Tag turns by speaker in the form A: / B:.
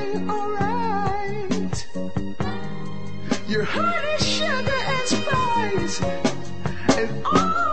A: feeling alright. Your honey, sugar, and spice, and all